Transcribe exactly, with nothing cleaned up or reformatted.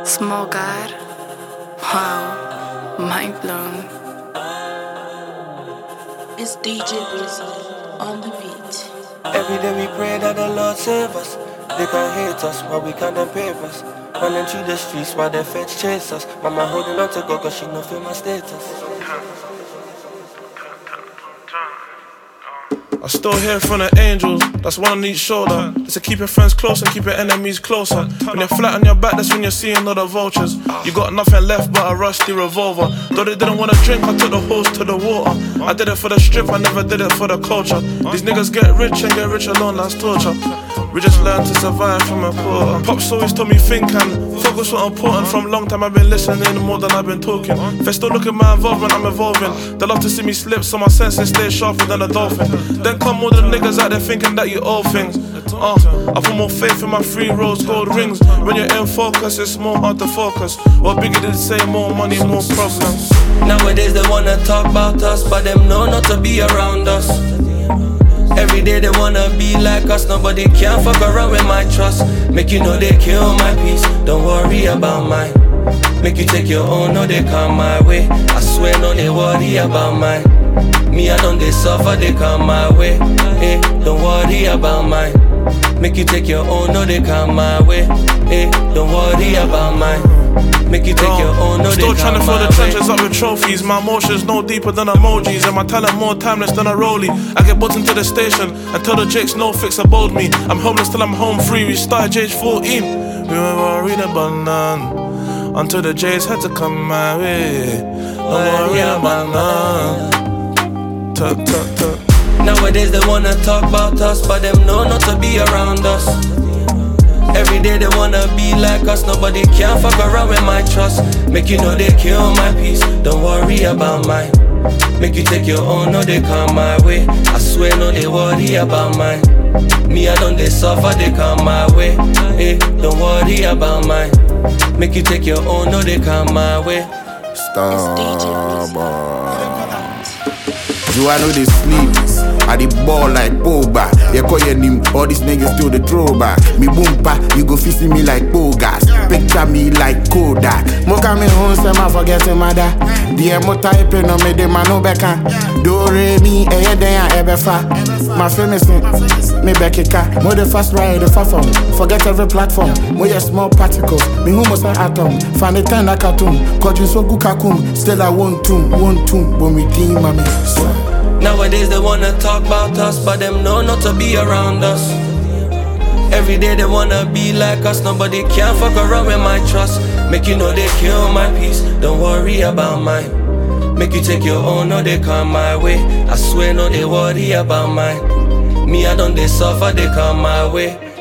Small God? Wow, mind blown. It's D J Rizzo on the beat. Every day we pray that the Lord save us. They can't hate us while we count them papers. Running through the streets while the feds chase us. Mama holding on to God cause she no feel my status. I still hear from the angels, that's one on each shoulder. It's to keep your friends close and keep your enemies closer. When you're flat on your back, that's when you're seeing all the vultures. You got nothing left but a rusty revolver. Though they didn't wanna drink, I took the hose to the water. I did it for the strip, I never did it for the culture. These niggas get rich and get rich alone, that's torture. We just learn to survive from a quarter. Pops always told me think and focus was important. From long time I've been listening more than I've been talking. If they still look at my involvement, I'm evolving. They love to see me slip so my senses stay sharper than a dolphin. Then come all the niggas out there thinking that you owe things. Uh, I put more faith in my free rose gold rings. When you're in focus, it's more hard to focus. What bigger did say, more money, more problems. Nowadays they wanna talk about us, but them know not to be around us. Every day they wanna be like us, nobody can fuck around with my trust. Make you know they kill my peace, don't worry about mine. Make you take your own, no they come my way. I swear no they worry about mine. Me I don't they suffer, they come my way. Hey, don't worry about mine. Make you take your own, no they come my way. Hey, don't worry about mine. Make you take your own, no Still they trying to come fill my the trenches up with trophies. My emotions no deeper than emojis, and my talent more timeless than a rollie. I get brought into the station and tell the jakes no fix aboard me. I'm homeless till I'm home free. We started age fourteen. We were worried about none until the J's had to come my way. Don't worry about none. Tuck, tuck, tuck. Nowadays they wanna talk about us, but them know not to be around us. Every day they wanna be like us, nobody can fuck around with my trust. Make you know they kill my peace, don't worry about mine. Make you take your own, no they come my way. I swear no they worry about mine. Me I don't they suffer, they come my way. Hey, don't worry about mine. Make you take your own, no they come my way. Starboy. Do I know they sleep? I the ball like Boba. They call your name, all these niggas still the throwback. Me boompa, you go see me like Bogas. Picture me like Kodak. Moka me home, say my forgetting mother. D M mo type no me de mano beka. Do re mi eye de ya ebefa. My famous me bekeka. Mo the fast ride the far from. Forget every platform. Mo your small particles. Me who must say atom. Find the time that cartoon. Cause you so good kakum. Still I want to, want to. When we team mami. Nowadays they wanna talk about us, but them know not to be around us. Every day they wanna be like us, nobody can fuck around with my trust. Make you know they kill my peace, don't worry about mine. Make you take your own, no they come my way. I swear no they worry about mine. Me I don't they suffer, they come my way.